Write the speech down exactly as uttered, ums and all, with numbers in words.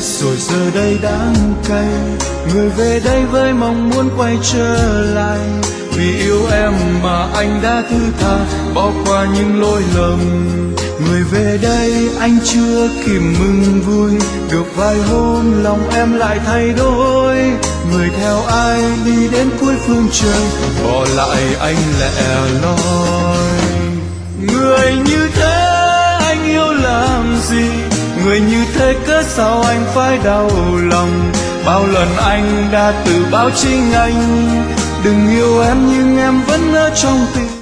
rồi giờ đây đắng cay. Người về đây với mong muốn quay trở lại, vì yêu em mà anh đã thứ tha bỏ qua những lỗi lầm. Người về đây anh chưa kịp mừng vui, được vài hôm lòng em lại thay đổi. Người theo ai đi đến cuối phương trời, bỏ lại anh lẻ loi. Người như thế anh yêu làm gì, người như thế cớ sao anh phải đau lòng. Bao lần anh đã tự báo chính anh, đừng yêu em nhưng em vẫn ở trong tim.